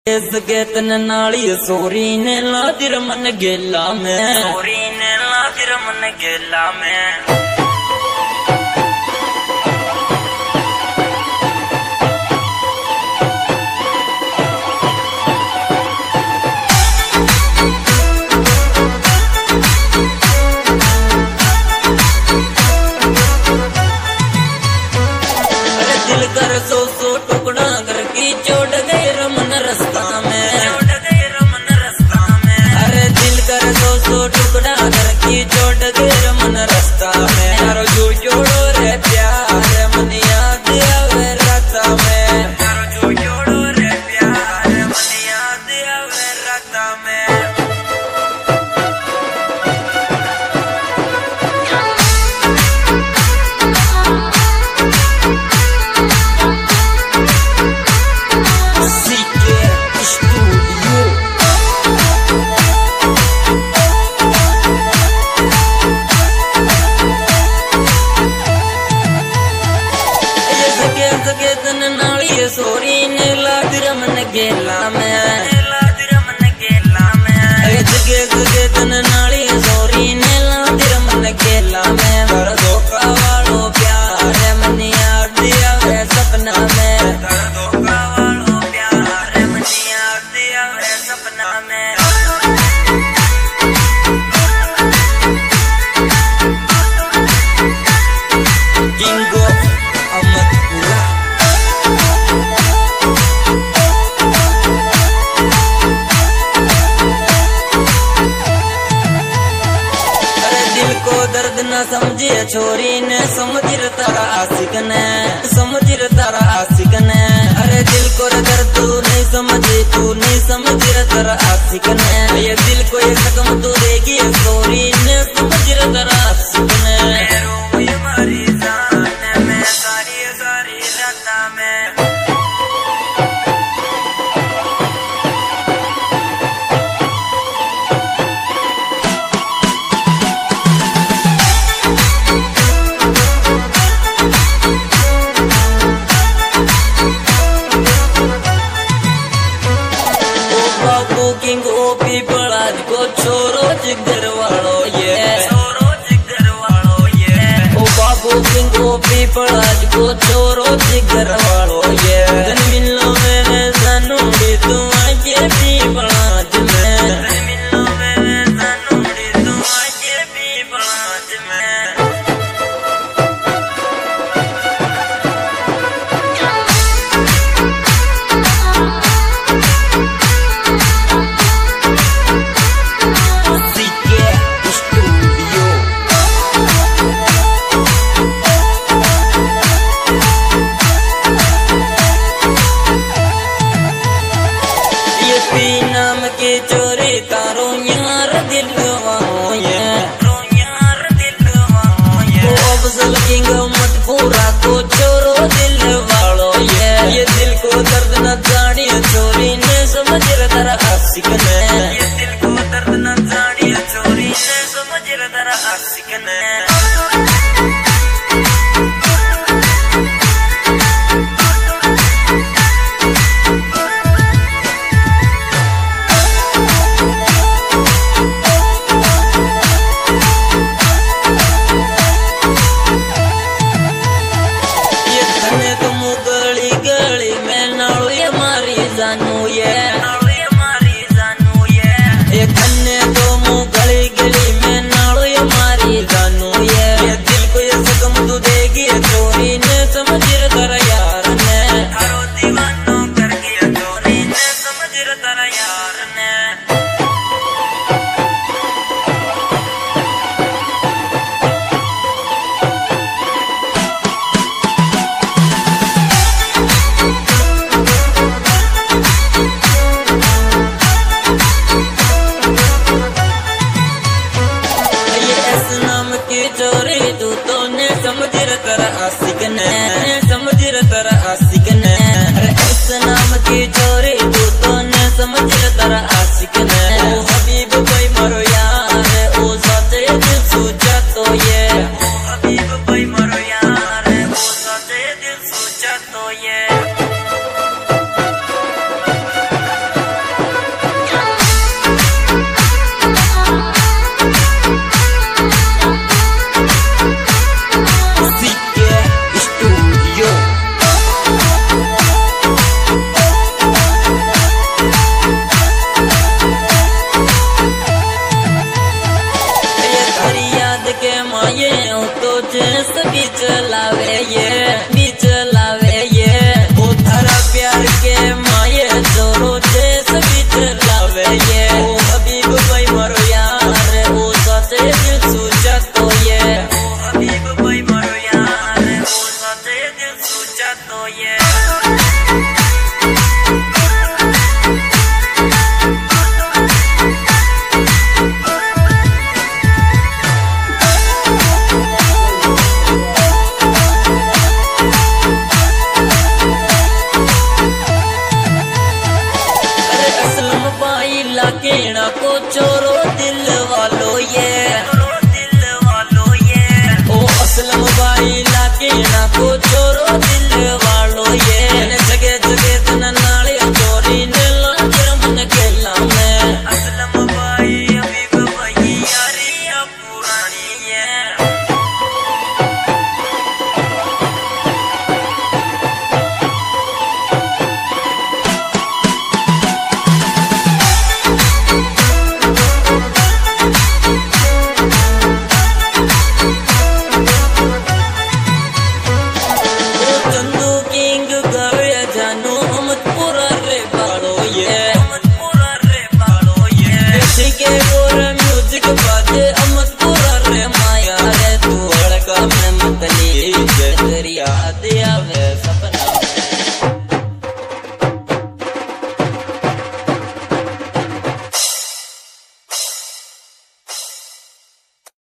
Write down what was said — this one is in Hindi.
सकेतन नाली सोरी ने लादिर मन गेला में दिल कर सौ टुकड़ा कर की चोट गए रमन रास्ता में अरे दिल कर सौ टुकड़ा कर की चोट गए रमन रास्ता में यारो जो जोड़ो रे प्यार मन याद आवे राता में यारो जो जोड़ो रे प्यार मन याद आवे राता में सकेतन नाली सोरी ने लादिर मन गेला में सकेतन नाली सोरी ने लादिर मन गेला में धोखा वालो प्यार मन याद आवे सपना में धोखा वालो प्यार मन याद आवे सपना में किंगो दर्द न समझे छोरी ने समझ तारा आशिक ने अरे दिल को दर्द तू नहीं समझ तारा आशिक ने ये दिल को ये जख्म तू देगी छोरी ने समझ तारा आशिक ने हमारी जान में सारी रात में किंग ओपी बड़ाज को छोरो जिगर वालो ये ओ बाबू किंग ओपी बड़ाज को छोरो जिगर वालो ये धन मिलो मेरे जानूंगी तू आगे भी बड़ाज में धन मिलो मेरे जानूंगी तू आगे भी बड़ाज में नाम के चोरी तारो यार दिलवाओ ये अफजल किंग मत पूरा को छोरो दिल वालो ये दिल को दर्द न जानिए चोरी ने समझ तारा आशिक ने ये दिल को दर्द न जानिए चोरी ने समझ तारा आशिक ने ला केना को चोरो दिल